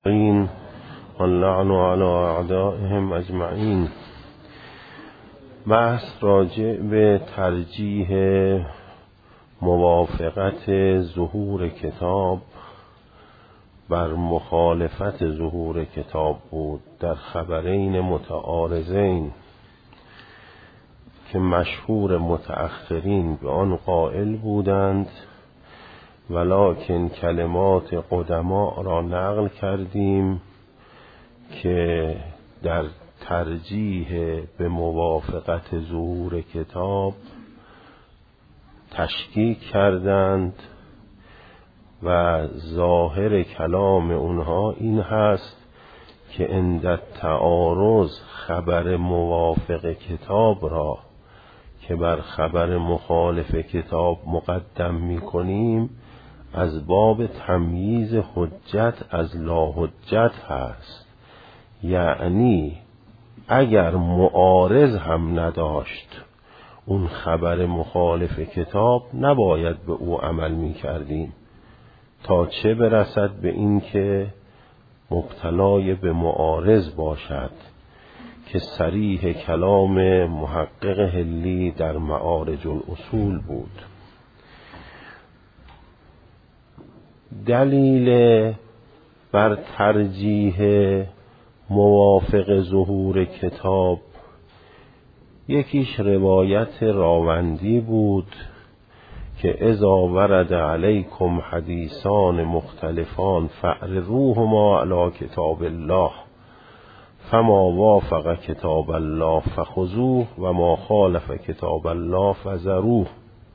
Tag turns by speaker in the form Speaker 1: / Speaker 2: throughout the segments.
Speaker 1: واللعن على اعدائهم اجمعین. بحث راجع به ترجیح موافقت ظهور کتاب بر مخالفت ظهور کتاب بود در خبرین متعارضین که مشهور متأخرین به آن قائل بودند، ولکن کلمات قدما را نقل کردیم که در ترجیح به موافقت ظهور کتاب تشکیک کردند و ظاهر کلام اونها این هست که عند تعارض خبر موافق کتاب را که بر خبر مخالف کتاب مقدم می کنیم از باب تمییز حجت از لا حجت هست. یعنی اگر معارض هم نداشت اون خبر مخالف کتاب نباید به او عمل می کردیم تا چه برسد به این که مبتلای به معارض باشد که صریح کلام محقق حلی در معارج الاصول بود. دلیل بر ترجیح موافق ظهور کتاب یکیش روایت راوندی بود که اذا ورد علیکم حدیثان مختلفان فاعرضوهما علی کتاب الله فما وافق کتاب الله فخذوه و ما خالف کتاب الله فذروه،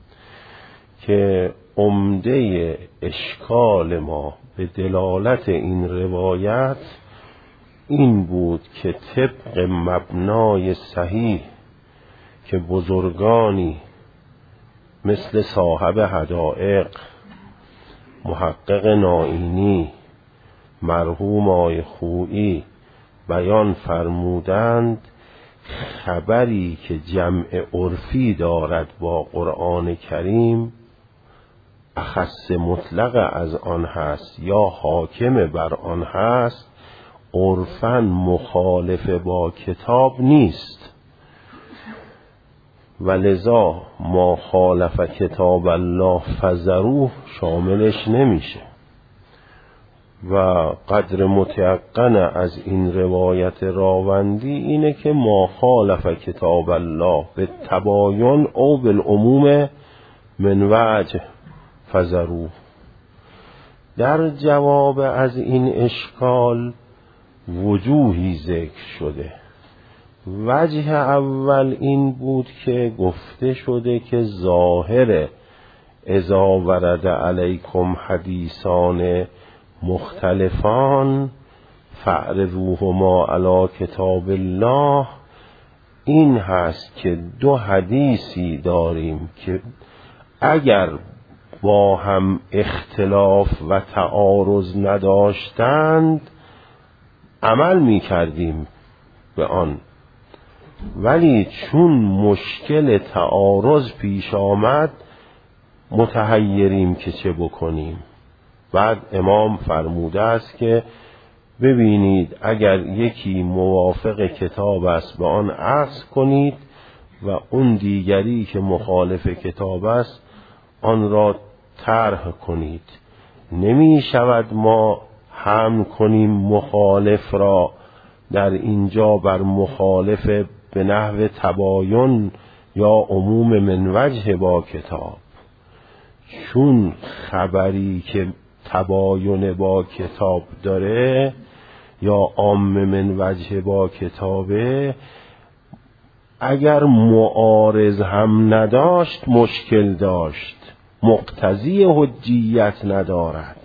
Speaker 1: که عمده اشکال ما به دلالت این روایت این بود که طبق مبنای صحیح که بزرگانی مثل صاحب حدائق محقق نائینی مرحوم آقای خویی بیان فرمودند، خبری که جمع عرفی دارد با قرآن کریم اخص مطلق از آن هست یا حاکم بر آن هست، عرفاً مخالف با کتاب نیست، ولذا ما خالف کتاب الله فذروه شاملش نمیشه. و قدر متیقن از این روایت راوندی اینه که ما خالف کتاب الله به تباین او بالعموم من وجه فذروه. در جواب از این اشکال وجوهی ذکر شده. وجه اول این بود که گفته شده که ظاهر اذا ورد علیکم حدیثان مختلفان فاعرضوهما علی کتاب الله این هست که دو حدیثی داریم که اگر با هم اختلاف و تعارض نداشتند عمل می کردیم به آن، ولی چون مشکل تعارض پیش آمد متحیریم که چه بکنیم. بعد امام فرموده است که ببینید اگر یکی موافق کتاب است به آن عکس کنید و اون دیگری که مخالف کتاب است آن را طرح کنید. نمی شود ما حمل کنیم مخالف را در اینجا بر مخالف به نحو تباین یا عموم من وجه با کتاب، چون خبری که تباین با کتاب داره یا عام من وجه با کتابه اگر معارض هم نداشت مشکل داشت، مقتضی حجیت ندارد،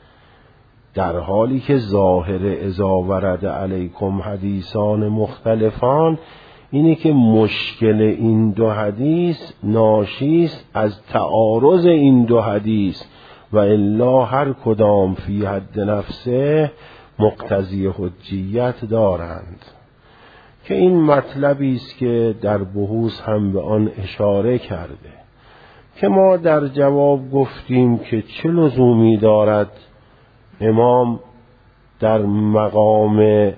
Speaker 1: در حالی که ظاهر اذا ورد علیکم حدیثان مختلفان اینه که مشکل این دو حدیث ناشیست از تعارض این دو حدیث و الا هر کدام فی حد نفسه مقتضی حجیت دارند، که این مطلبی است که در بحوث هم به آن اشاره کرده که ما در جواب گفتیم که چه لزومی دارد امام در مقام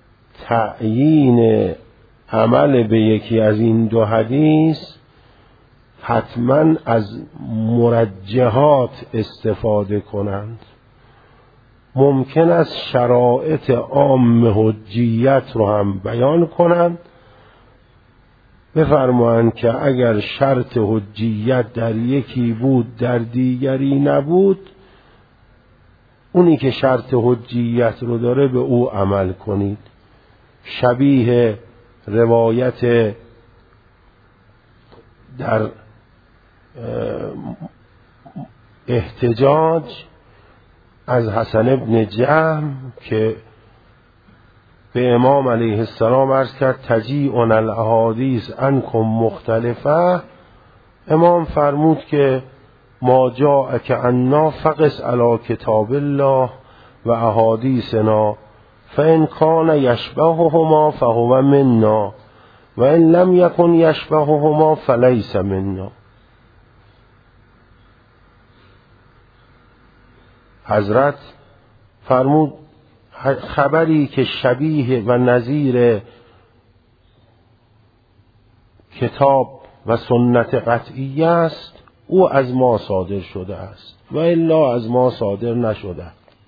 Speaker 1: تعیین عمل به یکی از این دو حدیث حتما از مرجحات استفاده کنند. ممکن است شرایط عام حجیت رو هم بیان کنند، بفرمایند که اگر شرط حجیت در یکی بود در دیگری نبود، اونی که شرط حجیت رو داره به او عمل کنید. شبیه روایت در احتجاج از حسن ابن جهم که به امام علیه السلام عرض کرد تجیعن الاحادیث عنکم مختلفه، امام فرمود که ما جاءک عنا فقس علی کتاب الله و احادیثنا فان کان یشبههما فهو منا و ان لم یکن یشبههما فلیس منا. حضرت فرمود خبری که شبیه و نظیر کتاب و سنت قطعی است او از ما صادر شده است و الا از ما صادر نشده.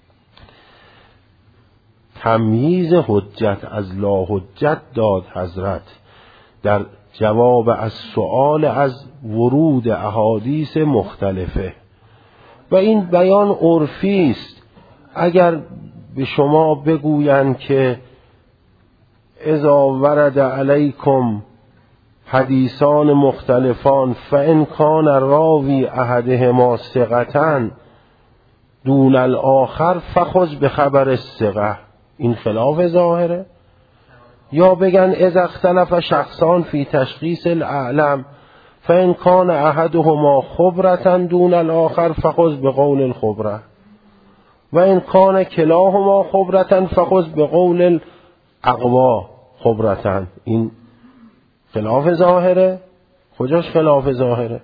Speaker 1: تمییز حجت از لا حجت داد حضرت در جواب از سؤال از ورود احادیث مختلفه و این بیان عرفی است. اگر به شما بگویند که اذا ورد علیکم حدیثان مختلفان فان کان راوی احدهما ثقة دون الاخر فخذ بخبر الثقة، این خلاف ظاهره. یا بگن اذا اختلف شخصان فی تشخیص الاعلم فان کان احدهما خبرة دون الاخر فخذ بقول الخبره و ان کان کلاهما خبرة فخذ بقول الاقوا خبرة. این خلاف ظاهره؟ کجاش خلاف ظاهره؟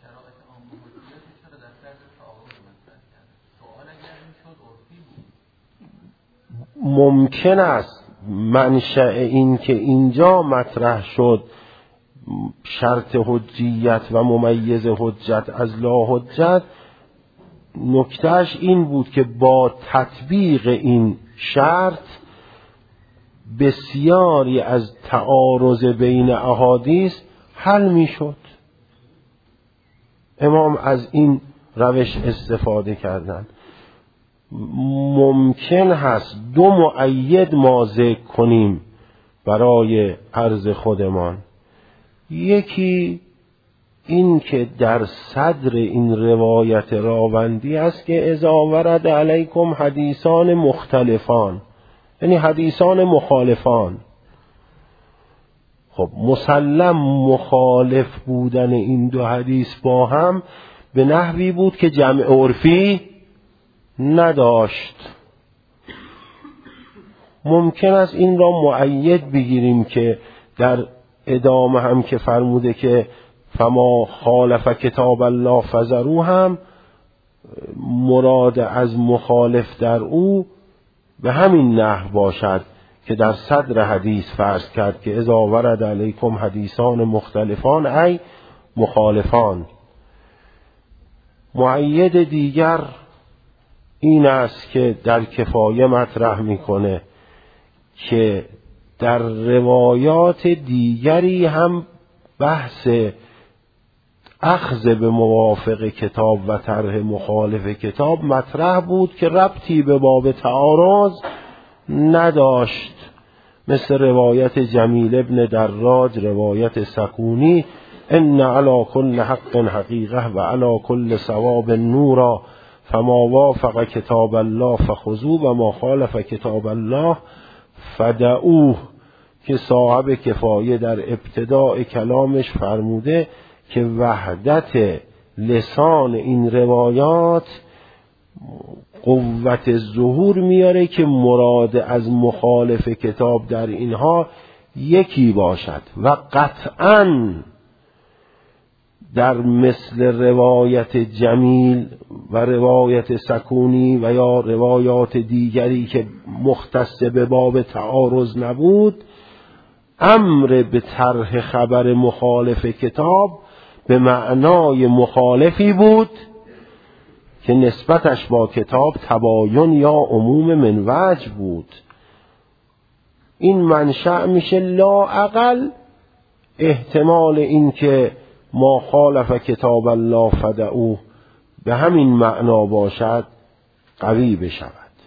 Speaker 1: ممکن است منشأ این که اینجا مطرح شد شرط حجیت و ممیز حجت از لا حجت، نکتهش این بود که با تطبیق این شرط بسیاری از تعارض بین احادیث حل می شد. امام از این روش استفاده کردند. ممکن هست دو مؤید ما ذکر کنیم برای عرض خودمان. یکی این که در صدر این روایت راوندی است که اذا ورد علیکم حدیثان مختلفان، یعنی حدیثان مخالفان. خب مسلم مخالف بودن این دو حدیث با هم به نحوی بود که جمع عرفی نداشت. ممکن است این را مؤید بگیریم که در ادامه هم که فرموده که فما خالف کتاب الله فذروه هم مراد از مخالف در او به همین نحو باشد که در صدر حدیث فرض کرد که اذا ورد علیکم حدیثان مختلفان ای مخالفان. مؤید دیگر این است که در کفایه مطرح میکنه که در روایات دیگری هم بحث اخذ به موافق کتاب و طرح مخالف کتاب مطرح بود که ربطی به باب تعارض نداشت، مثل روایت جمیل ابن دراج، روایت سکونی ان علی کل حق حقیقه و علی کل صواب نورا فما وافق کتاب الله فخذوه و ما خالف کتاب الله فدعوه، که صاحب کفایه در ابتداء کلامش فرموده که وحدت لسان این روایات قوت ظهور میاره که مراد از مخالف کتاب در اینها یکی باشد و قطعاً در مثل روایت جمیل و روایت سکونی و یا روایات دیگری که مختص به باب تعارض نبود، امر به طرح خبر مخالف کتاب به معنای مخالفی بود که نسبتش با کتاب تباین یا عموم من وجه بود. این منشأ میشه لااقل احتمال این که ما خالف کتاب الله فدعوه به همین معنا باشد قوی بشود.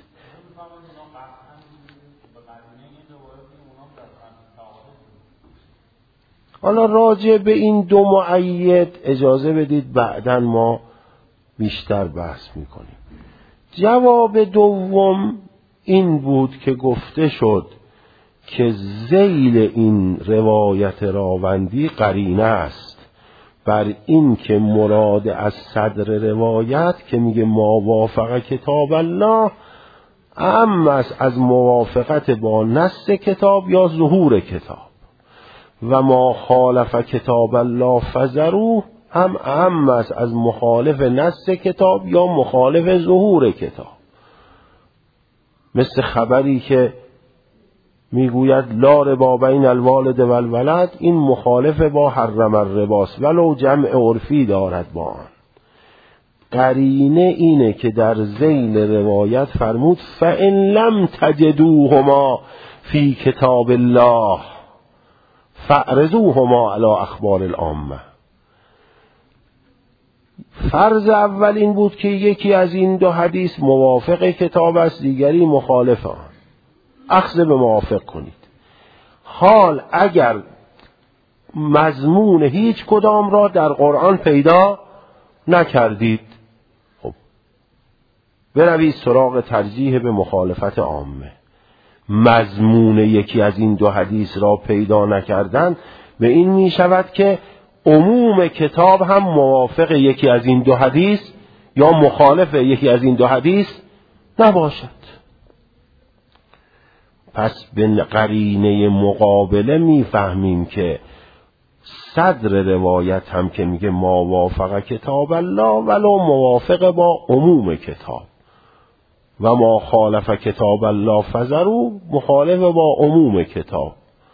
Speaker 1: حالا راجع به این دو مؤید اجازه بدید بعداً ما بیشتر بحث میکنیم. جواب دوم این بود که گفته شد که ذیل این روایت راوندی قرینه است بر این که مراد از صدر روایت که میگه ما وافق کتاب الله اعم است از موافقت با نص کتاب یا ظهور کتاب، و ما خالف کتاب الله فذروه هم اعم است از مخالف نص کتاب یا مخالف ظهور کتاب. مثل خبری که میگوید لا ربا بین الوالد و الولد، این مخالف با حرم الرباست ولو جمع عرفی دارد با آن. قرینه اینه که در ذیل روایت فرمود فإن لم تجدوهما فی کتاب الله فاعرضوهما علی اخبار العامه. فرض اول این بود که یکی از این دو حدیث موافق کتاب است، دیگری مخالف آن، اخذ به موافق کنید. حال اگر مضمون هیچ کدام را در قرآن پیدا نکردید، خب بروید سراغ ترجیح به مخالفت عامه. مضمون یکی از این دو حدیث را پیدا نکردن به این می شود که عموم کتاب هم موافق یکی از این دو حدیث یا مخالف یکی از این دو حدیث نباشد. پس به قرینه مقابله میفهمیم که صدر روایت هم که میگه ما وافق کتاب الله ولو موافق با عموم کتاب، و ما خالف کتاب الله فذرو مخالف با عموم کتاب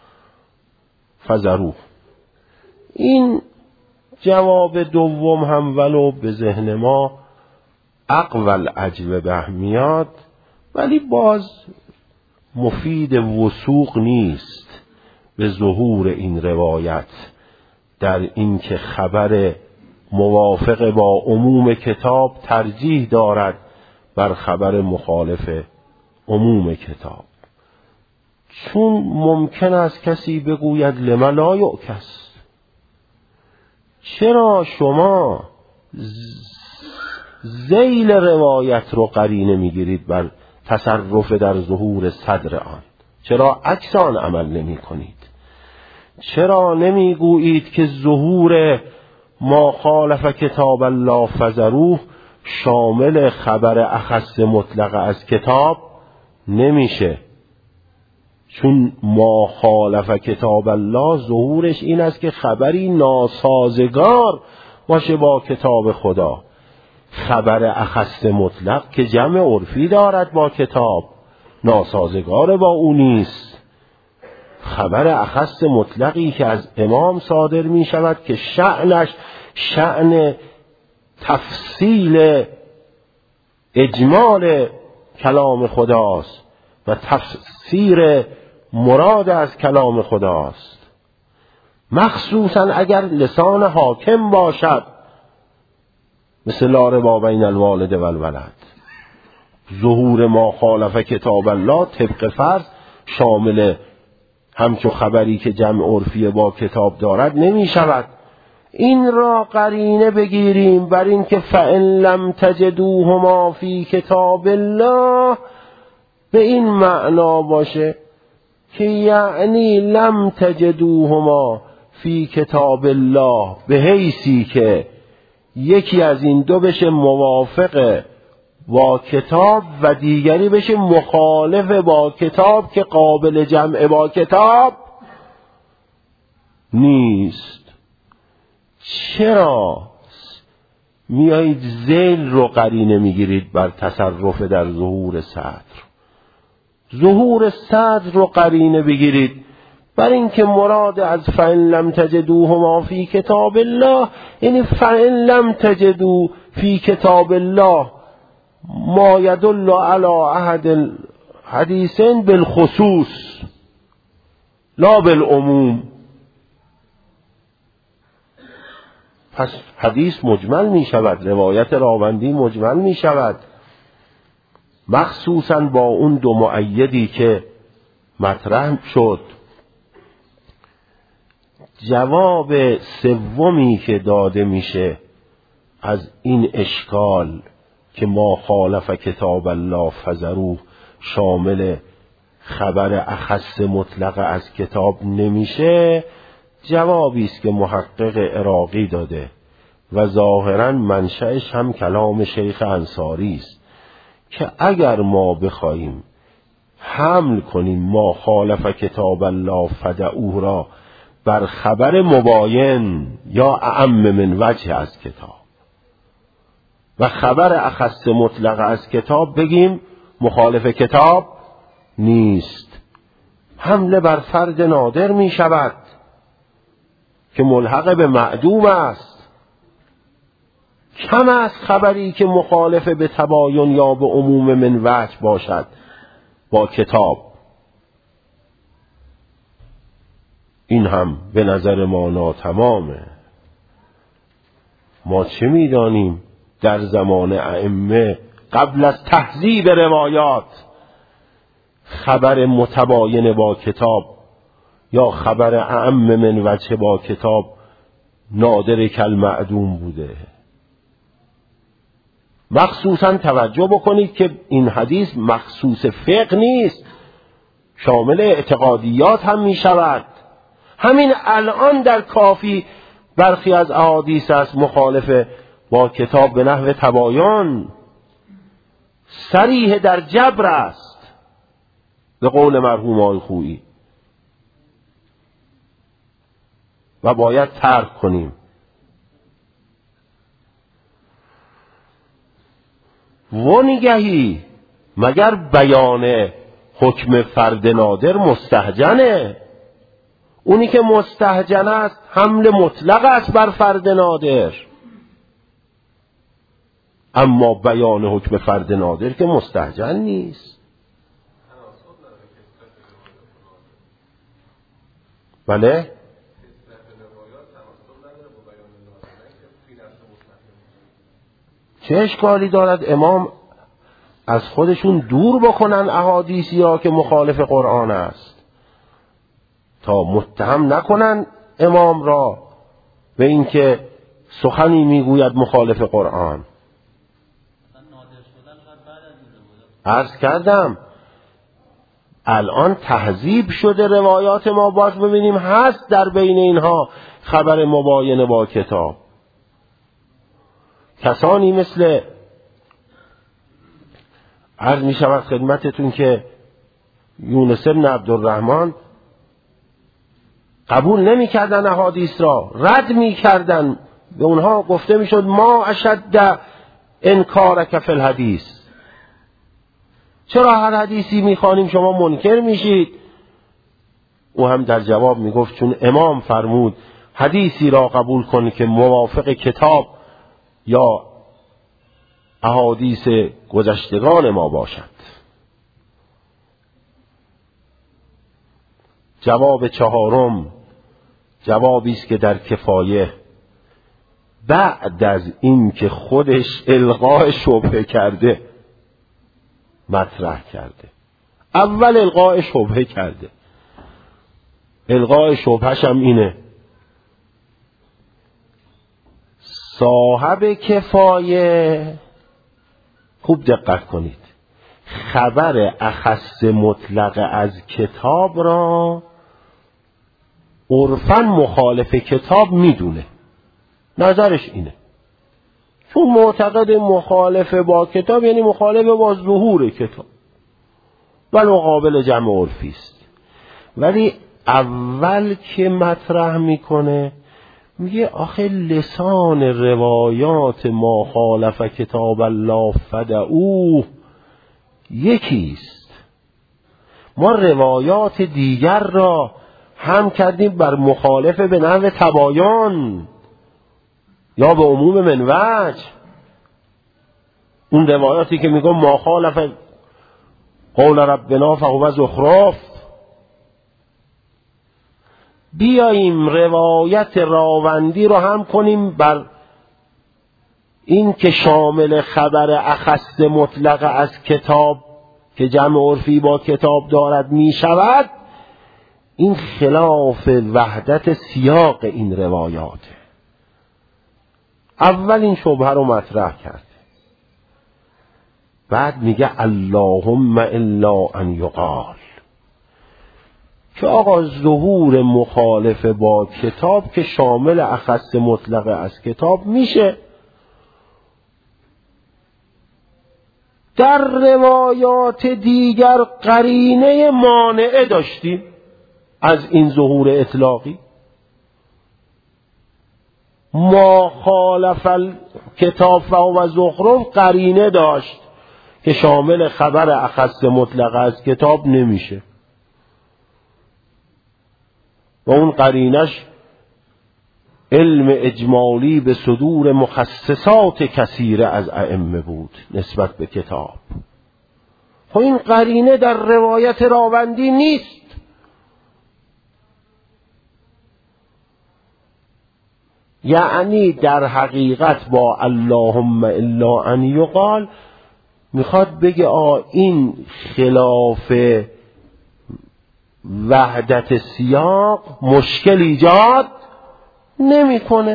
Speaker 1: فذرو. این جواب دوم هم ولو به ذهن ما اقول اجوبه میاد، ولی باز مفید وثوق نیست به ظهور این روایت در این که خبر موافق با عموم کتاب ترجیح دارد بر خبر مخالف عموم کتاب. چون ممکن است کسی بگوید لما لا یعکس، چرا شما ذیل روایت رو قرینه میگیرید بر تصرف در ظهور صدر آن؟ چرا عکس آن عمل نمی کنید؟ چرا نمی گویید که ظهور ما خالف کتاب الله فذروه شامل خبر اخص مطلق از کتاب نمیشه؟ چون ما خالف کتاب الله ظهورش این است که خبری ناسازگار باشه با کتاب خدا. خبر اخص مطلق که جمع عرفی دارد با کتاب ناسازگار با او نیست. خبر اخص مطلقی که از امام صادر می شود که شأنش شأن تفصیل اجمال کلام خداست و تفسیر مراد از کلام خداست، مخصوصا اگر لسان حاکم باشد مثل لا ربا بین الوالد و الولد. ظهور ما خالف کتاب الله طبق فرض شامل همچو خبری که جمع عرفی با کتاب دارد نمی شود. این را قرینه بگیریم بر این که فإن لم تجدوهما فی کتاب الله به این معنا باشه که یعنی لم تجدوهما فی کتاب الله به حیثی که یکی از این دو بشه موافق با کتاب و دیگری بشه مخالف با کتاب که قابل جمع با کتاب نیست. چرا میایید ذیل رو قرینه میگیرید بر تصرف در ظهور صدر؟ ظهور صدر رو قرینه بگیرید بر اینکه مراد از فإن لم تجدوهما فی کتاب الله، یعنی فإن لم تجدو فی کتاب الله ما یدل علی احد الحدیثین بالخصوص لا بالعموم. پس حدیث مجمل می شود، روایت راوندی مجمل می شود، مخصوصاً با اون دو مؤیدی که مطرح شد. جواب سومی که داده میشه از این اشکال که ما خالف کتاب الله فذروه شامل خبر اخص مطلق از کتاب نمیشه، جوابی است که محقق عراقی داده و ظاهراً منشأش هم کلام شیخ انصاری است که اگر ما بخواهیم حمل کنیم ما خالف کتاب الله فدعوه را بر خبر مباین یا اعم من وجه از کتاب و خبر اخص مطلق از کتاب بگیم مخالف کتاب نیست، حمله بر فرد نادر می شود که ملحق به معدوم است. کم از خبری که مخالف به تباین یا به عموم من وجه باشد با کتاب. این هم به نظر ما ناتمامه. ما چه میدانیم در زمان ائمه قبل از تهذیب روایات خبر متباین با کتاب یا خبر اعم من وجه با کتاب نادر کالمعدوم بوده. مخصوصا توجه بکنید که این حدیث مخصوص فقه نیست، شامل اعتقادیات هم می شود. همین الان در کافی برخی از احادیث است مخالف با کتاب به نحو تباین، صریح در جبر است به قول مرحوم آقای خویی و باید ترک کنیم. ونگهی مگر بیان حکم فرد نادر مستهجنه؟ اونی که مستهجن است حمل مطلق است بر فرد نادر، اما بیان حکم فرد نادر که مستهجن نیست. بله؟ چه اشکالی دارد امام از خودشون دور بکنن احادیثی ها که مخالف قرآن است تا متهم نکنن امام را به اینکه سخنی میگوید مخالف قرآن. عرض کردم الان تهذیب شده روایات ما، باز ببینیم هست در بین اینها خبر مباینه با کتاب. کسانی مثل عرض می شود خدمتتون که یونس بن عبدالرحمن قبول نمی کردن احادیث را، رد می کردن. به اونها گفته می شد ما اشد انکارک فی الحدیث، چرا هر حدیثی می خوانیم شما منکر می شید؟ او هم در جواب می گفت چون امام فرمود حدیثی را قبول کن که موافق کتاب یا احادیث گذشتگان ما باشد. جواب چهارم جوابی است که در کفایه بعد از این که خودش الغاء شبهه کرده مطرح کرده. اول الغاء شبهه کرده، الغاء شبهش هم اینه صاحب کفایه، خوب دقت کنید، خبر اخص مطلق از کتاب را عرفاً مخالف کتاب میدونه، نظرش اینه، چون معتقد مخالف با کتاب یعنی مخالف با ظهور کتاب و مقابل جمع عرفی است. ولی اول که مطرح میکنه میگه آخه لسان روایات ما خالف کتاب الله فدعوه یکیست. ما روایات دیگر را هم کردیم بر مخالف به نحو تباین یا به عموم منوج. اون روایاتی که میگم ما خالف قول ربنا فهو زخرف، بیاییم روایت راوندی رو هم کنیم بر این که شامل خبر اخص مطلق از کتاب که جمع عرفی با کتاب دارد می شود. این خلاف وحدت سیاق این روایاته. اول این شبهه رو مطرح کرده، بعد میگه اللهم الا ان یقال، که آقا ظهور مخالف با کتاب که شامل اخص مطلق از کتاب میشه. در روایات دیگر قرینه مانعه داشتیم از این ظهور اطلاقی. ما خالف کتاب و زخرف قرینه داشت که شامل خبر اخص مطلق از کتاب نمیشه و اون قرینش علم اجمالی به صدور مخصصات کثیره از ائمه بود نسبت به کتاب. خب این قرینه در روایت راوندی نیست. یعنی در حقیقت با اللهم الا ان یقال میخواد بگه این خلاف وحدت سیاق مشکل ایجاد نمیکنه.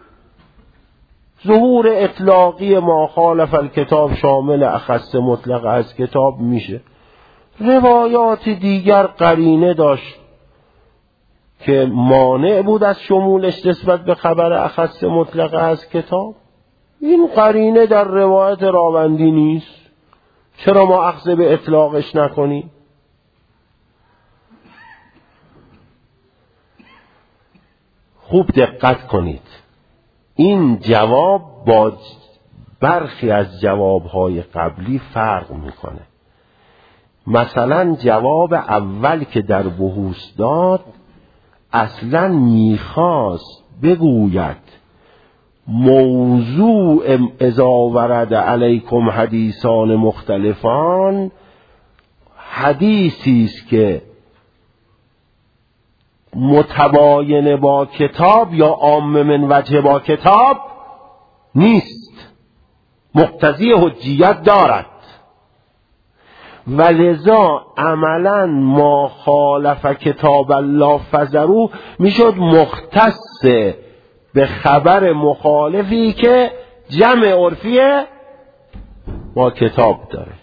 Speaker 1: ظهور اطلاقی ما خالف الکتاب شامل اخص مطلق از کتاب میشه. روایات دیگر قرینه داشت که مانع بود از شمولش نسبت به خبر اخص مطلق از کتاب. این قرینه در روایت راوندی نیست، چرا ما اخذ به اطلاقش نکنیم؟ خوب دقت کنید، این جواب با برخی از جوابهای قبلی فرق میکنه. مثلا جواب اول که در بحوث داد اصلا میخواست بگوید موضوع اذا ورد علیکم حدیثان مختلفان حدیثی است که متباین با کتاب یا عام من وجه با کتاب نیست، مقتضی حجیت دارد، ولذا عملا ما خالف کتاب الله فزرو میشد مختص به خبر مخالفی که جمع عرفی با کتاب داره.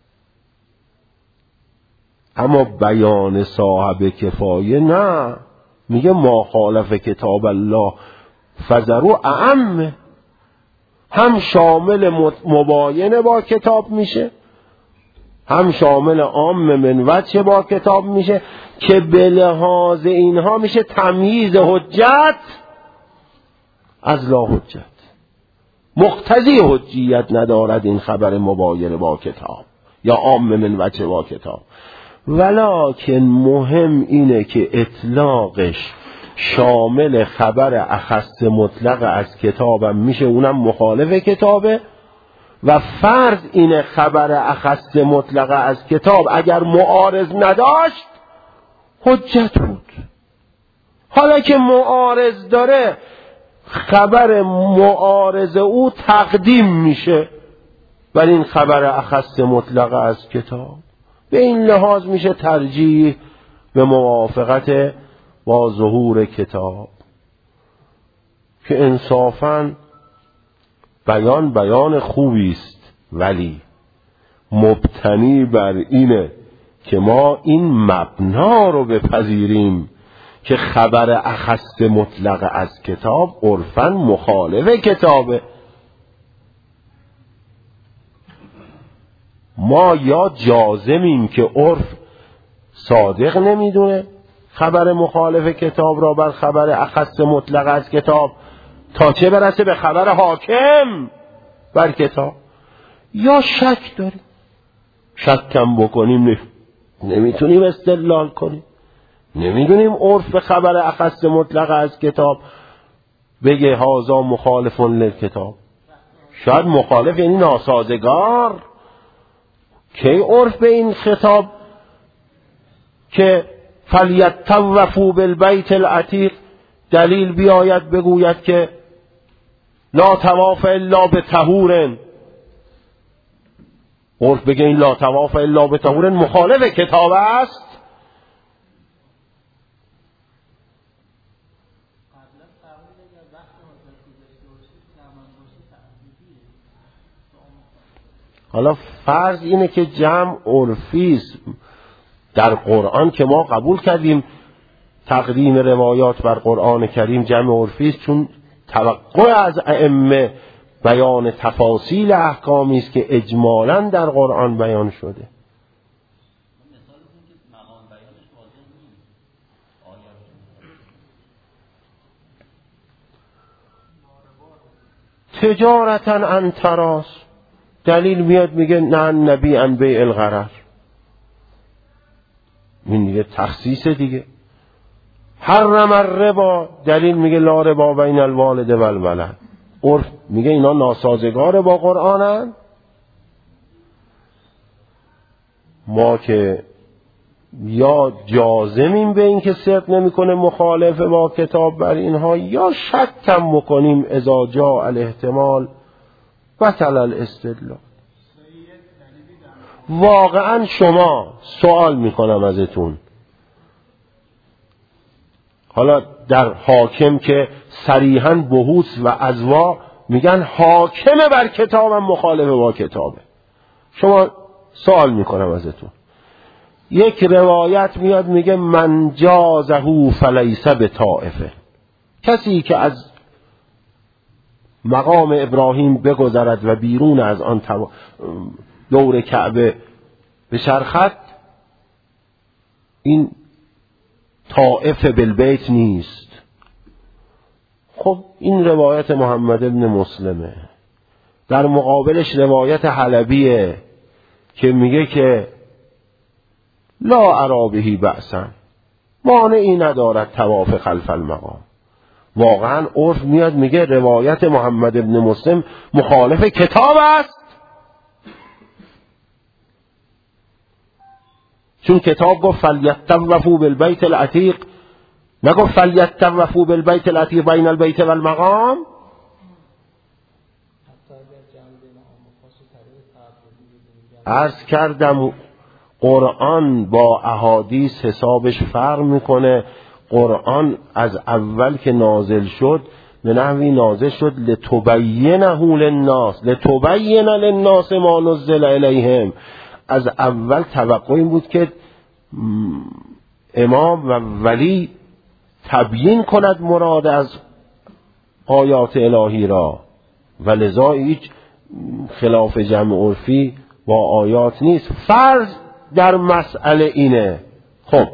Speaker 1: اما بیان صاحب کفایه نه، میگه ما خالف کتاب الله فزرو اعم، هم شامل مباین با کتاب میشه، هم شامل عام من وجه با کتاب میشه، که به لحاظ اینها میشه تمییز حجت از لا حجت. مقتضی حجیت ندارد این خبر مباین با کتاب یا عام من وجه با کتاب. ولکن مهم اینه که اطلاقش شامل خبر اخص مطلق از کتابم میشه، اونم مخالف کتابه، و فرض اینه خبر اخص مطلق از کتاب اگر معارض نداشت حجت بود. حالا که معارض داره خبر معارض او تقدیم میشه ولی این خبر اخص مطلق از کتاب. به این لحاظ میشه ترجیح به موافقت با ظهور کتاب، که انصافاً بیان خوبی است، ولی مبتنی بر اینه که ما این مبنا رو بپذیریم که خبر اخص مطلق از کتاب عرفاً مخالف کتابه. ما یا جازمیم که عرف صادق نمیدونه خبر مخالف کتاب را بر خبر اخص مطلق از کتاب تا چه برسه به خبر حاکم بر کتاب. یا شک داریم، شکم بکنیم نمیتونیم استدلال کنیم، نمیدونیم عرف به خبر اخص مطلق از کتاب بگه هازا مخالف للکتاب. شاید مخالف یعنی ناسازگار. کی عرف به این خطاب که فلیطوفوا بالبیت العتیق دلیل بیاید بگوید که لا طواف الا بطهور، عرف بگه این لا طواف الا بطهور مخالف کتاب است؟ حالا فرض اینه که جمع عرفی است در قرآن که ما قبول کردیم تقدیم روایات بر قرآن کریم جمع عرفی است، چون توقع از ائمه بیان تفاصیل احکامی است که اجمالاً در قرآن بیان شده. تجارتا عن تراس دلیل میاد میگه نه نبی عن بیع الغرر، این دیگه تخصیص دیگه. حرم الربا دلیل میگه لا ربا بین الوالد و الولد، عرف میگه اینا ناسازگار با قرآنن. ما که یا جازمیم به این که صدق نمیکنه مخالف با کتاب بر اینها، یا شکم میکنیم اذا جاء الاحتمال بطل الاستدلال. واقعا شما سوال میکنم ازتون، حالا در حاکم که صریحاً بهوث و ازوا میگن حاکم بر کتابم مخالف با کتابه، شما سوال میکنم ازتون، یک روایت میاد میگه من جازه فلیس بطائفه، کسی که از مقام ابراهیم بگذرد و بیرون از آن دور کعبه بچرخد این طائف بالبیت نیست. خب این روایت محمد ابن مسلمه، در مقابلش روایت حلبیه که میگه که لا ارابهی بأسا، مانعی ندارد طواف خلف المقام. واقعا عرف میاد میگه روایت محمد ابن مسلم مخالف کتاب است، چون کتاب گفت فلیطوفوا بالبیت العتیق، نگفت فلیطوفوا بالبیت العتیق بین البیت و المقام. عرض کردم قرآن با احادیث حسابش فرق میکنه. قرآن از اول که نازل شد به نحوی نازل شد لتبینه للناس، لتبین للناس ما نزل الیهم. از اول توقع این بود که امام و ولی تبیین کند مراد از آیات الهی را، و لذا هیچ خلاف جمع عرفی با آیات نیست. فرض در مسئله اینه. خب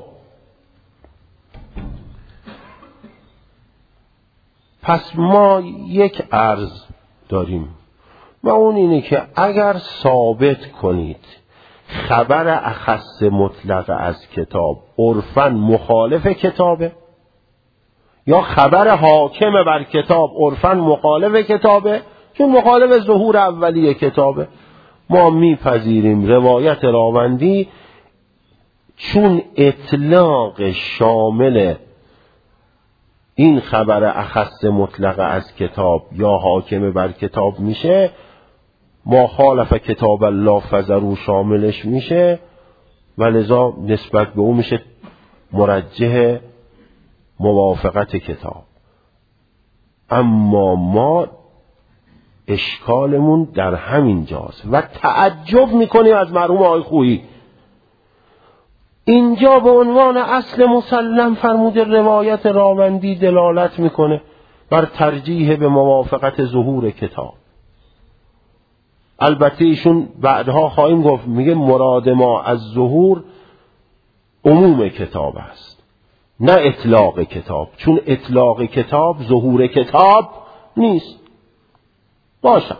Speaker 1: پس ما یک عرض داریم و اون اینه که اگر ثابت کنید خبر اخص مطلق از کتاب عرفاً مخالف کتابه، یا خبر حاکم بر کتاب عرفاً مخالف کتابه، چون مخالف ظهور اولیه کتابه، ما میپذیریم روایت راوندی چون اطلاق شامل این خبر اخص مطلق از کتاب یا حاکم بر کتاب میشه، ما خالف کتاب الله فذروا شاملش میشه و لذا نسبت به اون میشه مرجح موافقت کتاب. اما ما اشکالمون در همین جاست و تعجب میکنیم از مرحوم آقای خویی. اینجا به عنوان اصل مسلم فرموده روایت راوندی دلالت میکنه بر ترجیح به موافقت ظهور کتاب. البته ایشون بعدها خواهیم گفت میگه مراد ما از ظهور عموم کتاب است، نه اطلاق کتاب، چون اطلاق کتاب ظهور کتاب نیست. باشد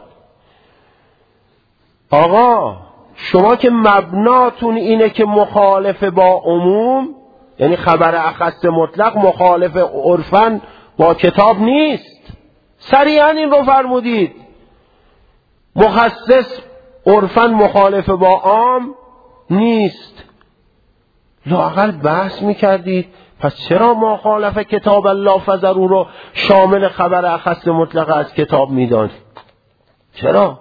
Speaker 1: آقا شما که مبناتون اینه که مخالف با عموم، یعنی خبر اخص مطلق مخالف عرفاً با کتاب نیست، صریحاً این رو فرمودید. مخصص عرفاً مخالف با عام نیست. لااقل بحث میکردید پس چرا مخالف کتاب الله فذروا رو شامل خبر اخص مطلق از کتاب میدانید؟ چرا؟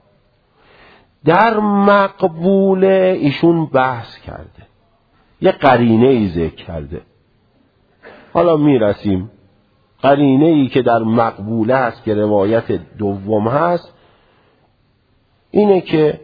Speaker 1: در مقبول ایشون بحث کرده، یه قرینه ای ذکر کرده. حالا میرسیم. قرینه ای که در مقبوله هست که روایت دوم هست اینه که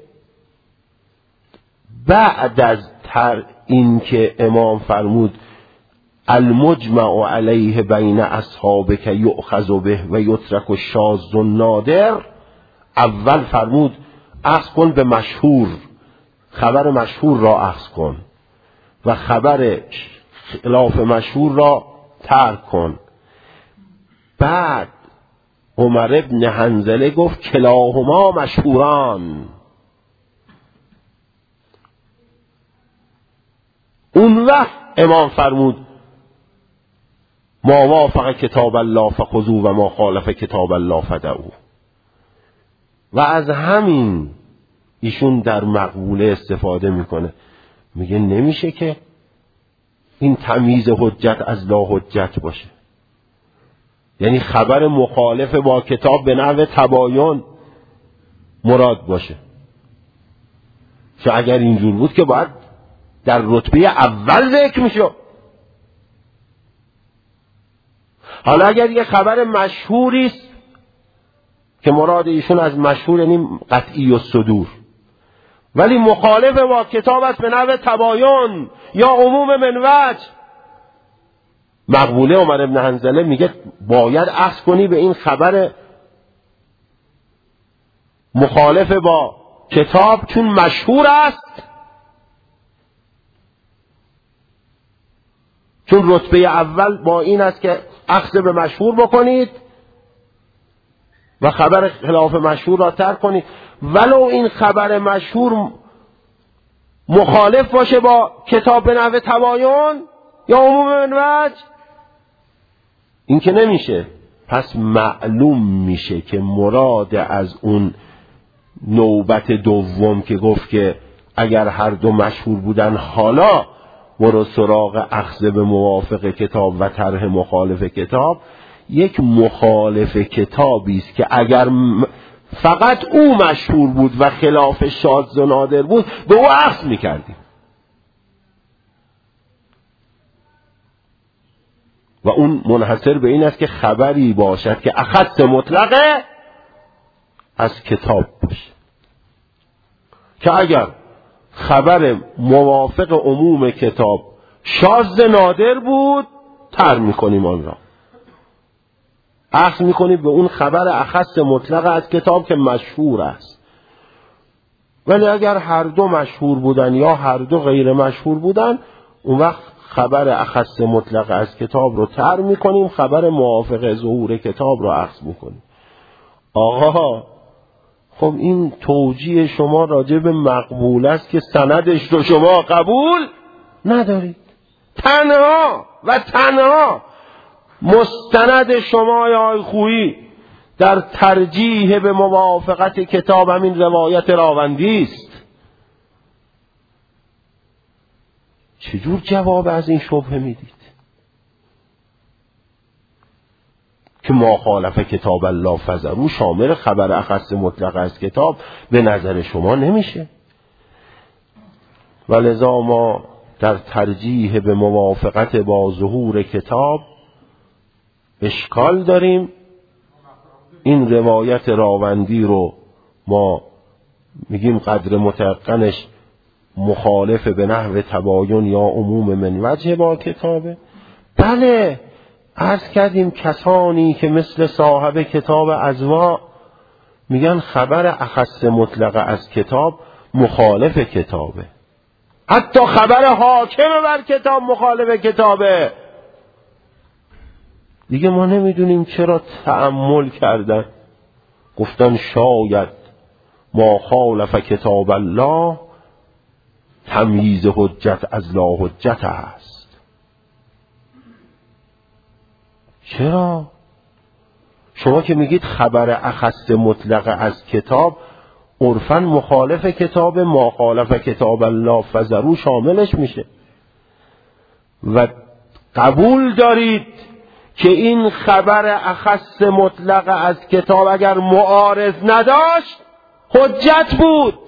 Speaker 1: بعد از این که امام فرمود المجمع علیه بین اصحابک یؤخذ به و یترک الشاذ النادر، اول فرمود اخذ کن به مشهور، خبر مشهور را اخذ کن و خبر خلاف مشهور را ترک کن. بعد عمر ابن حنظله گفت کلاهما مشهوران. اون وقت امام فرمود ما وافق کتاب الله فخذوه و ما خالف کتاب الله فدعوه. و از همین ایشون در مقبوله استفاده میکنه، میگه نمیشه که این تمیز حجت از لا حجت باشه، یعنی خبر مخالف با کتاب به نحو تباین مراد باشه. چون اگر اینجور بود که باید در رتبه اول ذکر میشه. حالا اگر یه خبر مشهوری است که مراد ایشون از مشهور یعنی قطعی الصدور، ولی مخالف با کتاب است به نحو تباین یا عموم من وجه، مقبوله عمر ابن حنظله میگه باید اخذ کنی به این خبر مخالف با کتاب چون مشهور است، چون رتبه اول با این است که اخذ به مشهور بکنید و خبر خلاف مشهور را ترک کنید، ولو این خبر مشهور مخالف باشه با کتاب به نحو تباین یا عموم من وجه، این که نمیشه. پس معلوم میشه که مراد از اون نوبت دوم که گفت که اگر هر دو مشهور بودن حالا برو سراغ اخذ به موافق کتاب و طرح مخالف کتاب، یک مخالف کتابی است که اگر فقط او مشهور بود و خلاف شاذ و نادر بود به او اخذ میکردیم و اون منحصر به این است که خبری باشد که اخص مطلقه از کتاب باشه، که اگر خبر موافق عموم کتاب شاذ نادر بود تر میکنیم آن را، اخذ میکنیم به اون خبر اخص مطلق از کتاب که مشهور است. ولی اگر هر دو مشهور بودن یا هر دو غیر مشهور بودن، اون وقت خبر اخص مطلق از کتاب رو تر میکنیم، خبر موافق ظهور کتاب رو اخذ میکنیم. آقا خب این توجیه شما راجع به مقبول است که سندش رو شما قبول ندارید. تنها و تنها مستند شما یا خویی در ترجیح به موافقت کتاب همین روایت راوندی است. چجور جواب از این شبهه میدید که ما خالف کتاب الله فذروا شامل خبر اخص مطلق از کتاب به نظر شما نمیشه؟ ولذا ما در ترجیح به موافقت با ظهور کتاب اشکال داریم. این روایت راوندی رو ما میگیم قدر متقنش مخالف به نحو تباین یا عموم من وجه با کتابه. بله عرض کردیم کسانی که مثل صاحب کتاب ازوا میگن خبر اخص مطلق از کتاب مخالف کتابه، حتی خبر حاکم بر کتاب مخالف کتابه. دیگه ما نمیدونیم چرا تأمل کردن، گفتن شاید ما خالف کتاب الله تمییز حجت از لا حجت است. چرا؟ شما که میگید خبر اخص مطلق از کتاب، عرفاً مخالف کتاب، ما خالف کتاب الله فذروا شاملش میشه و قبول دارید که این خبر اخص مطلق از کتاب اگر معارض نداشت حجت بود.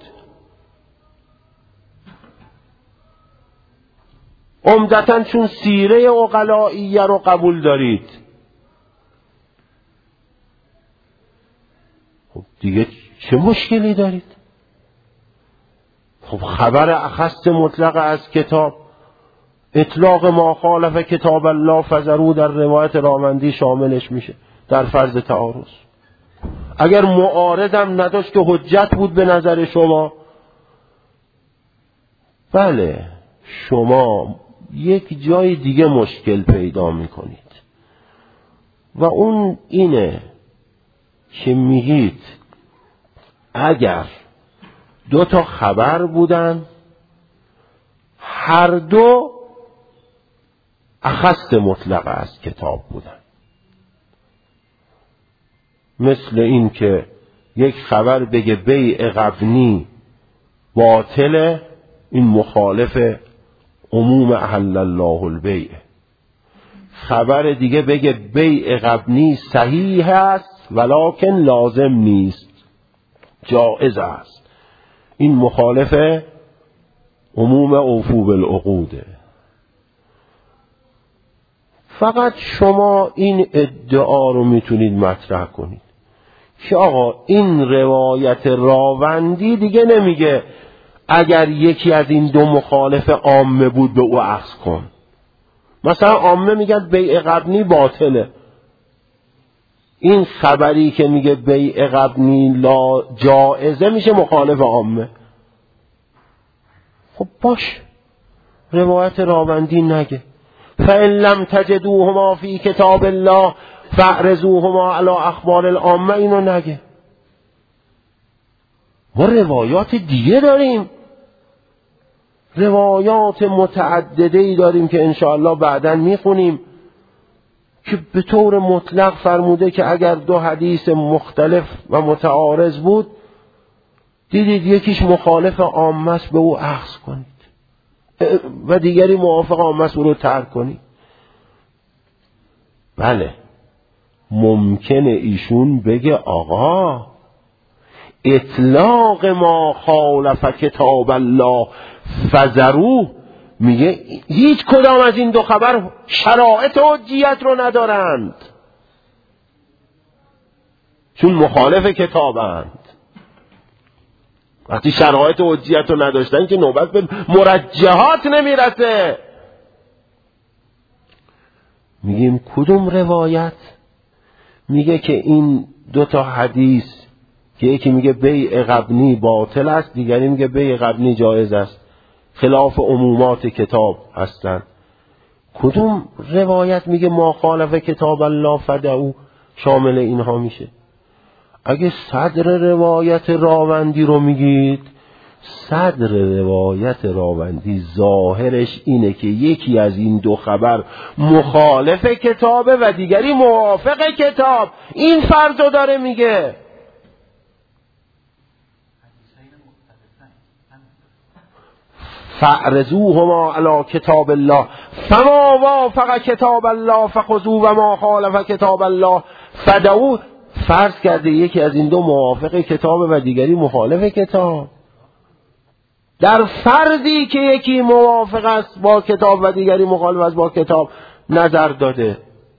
Speaker 1: عمدتاً چون سیره عقلائیه رو قبول دارید. خب دیگه چه مشکلی دارید؟ خب خبر اخص مطلق از کتاب، اطلاق ما خالف کتاب الله فذروا در روایت راوندی شاملش میشه در فرض تعارض. اگر معارضم نداشت که حجت بود به نظر شما، بله شما یک جای دیگه مشکل پیدا میکنید و اون اینه که میگید اگر دو تا خبر بودن هر دو اخص مطلق از کتاب بودن، مثل این که یک خبر بگه بیع غبنی باطله، این مخالف عموم احل الله البیع. خبر دیگه بگه بیع غبنی صحیح است ولکن لازم نیست، جائز است، این مخالف عموم اوفو بالعقوده. فقط شما این ادعا رو میتونید مطرح کنید که آقا این روایت راوندی دیگه نمیگه اگر یکی از این دو مخالف عامه بود به او اخذ کن. مثلا عامه میگن بیع غبنی باطله، این خبری که میگه بیع غبنی لا جائزه میشه مخالف عامه. خب باش، روایت راوندی نگه فَإِن لَمْ تَجِدُوهُمَا فِي کتاب الله فَاعْرِضُوهُمَا عَلَى أَخْبَارِ الْعَامَّةِ، اینو نگه. ما روایات دیگه داریم، روایات متعدده‌ای داریم که انشاءالله بعداً میخونیم که به طور مطلق فرموده که اگر دو حدیث مختلف و متعارض بود دیدید یکیش مخالف عامه است به او اخذ کنید و دیگری موافق عامه است او رو ترک کنید. بله ممکنه ایشون بگه آقا اطلاق ما خالف کتاب الله فذروا میگه هیچ کدام از این دو خبر شرایط حجیت رو ندارند چون مخالف کتابند. وقتی شرایط حجیت رو نداشتن که نوبت به مرجحات نمیرسه. میگیم کدوم روایت؟ میگه که این دو تا حدیث که یکی میگه بیع غبنی باطل است، دیگری میگه بیع غبنی جایز است، خلاف عمومات کتاب هستند. کدوم روایت میگه ما خالف کتاب الله فدعوا شامل اینها میشه؟ اگه صدر روایت راوندی رو میگید، صدر روایت راوندی ظاهرش اینه که یکی از این دو خبر مخالف کتابه و دیگری موافق کتاب. این فرض رو داره میگه. فَاعْرِضُوهُمَا عَلَى کتاب الله فَمَا وَافَقَ کتاب الله فَخُذُوهُ وَمَا خَالَفَ کتاب الله فَدَعُوهُ. فرض کرده یکی از این دو موافق کتابه و دیگری مخالف کتاب. در فرضی که یکی موافق است با کتاب و دیگری مخالف است با کتاب نظر داده.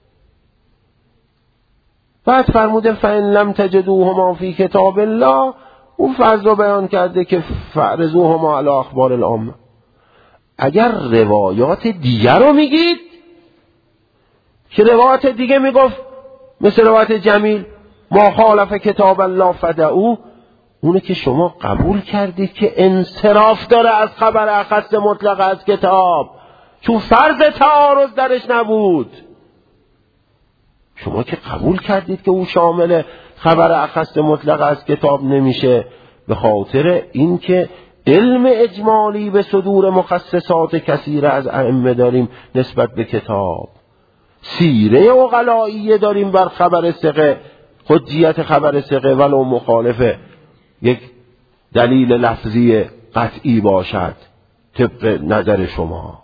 Speaker 1: بعد فرموده فَإِن لَمْ تَجِدُوهُمَا فِي کتاب الله، اون فرض رو بیان کرده که فَاعْرِضُوهُمَا عَلَى أَخْبَارِ الْعَامَّةِ. اگر روایات دیگر رو میگید که روایات دیگه میگفت مثل روایت جمیل ما خالف کتاب الله فدعوا، اونه که شما قبول کردید که انصراف داره از خبر اخص مطلق از کتاب چون فرض تعارض درش نبود. شما که قبول کردید که او شامل خبر اخص مطلق از کتاب نمیشه، به خاطر اینکه علم اجمالی به صدور مخصصات کثیره از ائمه داریم نسبت به کتاب، سیره عقلائیه داریم بر خبر ثقه، حجیت خبر ثقه ولو مخالف یک دلیل لفظی قطعی باشد طبق نظر شما.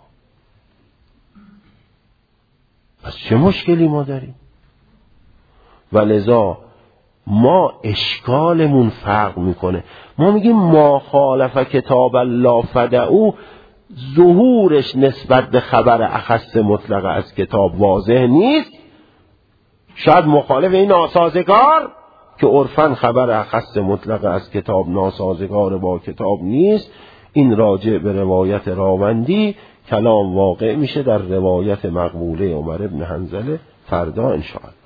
Speaker 1: پس چه مشکلی ما داریم؟ ولذا ما اشکالمون فرق میکنه. ما میگیم ما خالف کتاب الله فدعو، ظهورش نسبت به خبر اخص مطلق از کتاب واضح نیست، شاید مخالف این ناسازگار که عرفاً خبر اخص مطلق از کتاب ناسازگار با کتاب نیست. این راجع به روایت راوندی کلام واقع میشه در روایت مقبوله عمر بن حنظله فردا انشاءالله.